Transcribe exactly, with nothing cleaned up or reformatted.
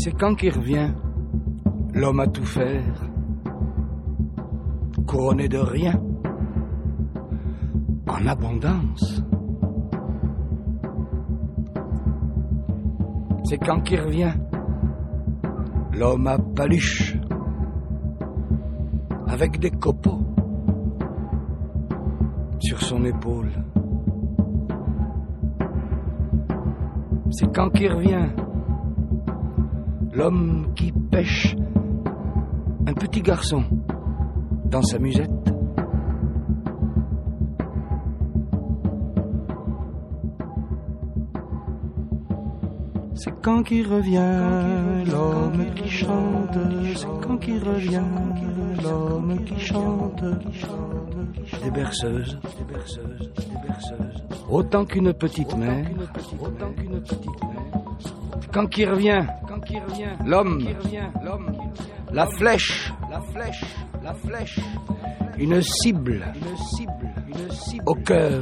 C'est quand qu'il revient, l'homme à tout faire, couronné de rien, en abondance. C'est quand qu'il revient, l'homme à paluche, avec des copeaux sur son épaule. C'est quand qu'il revient, l'homme qui pêche un petit garçon dans sa musette. C'est quand qu'il revient, l'homme qui chante. C'est quand qu'il revient, l'homme qui chante. Des berceuses, des berceuses, des berceuses. Autant qu'une petite mère, autant qu'une petite mère. Quand qu'il revient, quand qu'il revient, l'homme, l'homme, la flèche, la flèche, la flèche, une cible, une cible, une cible au cœur.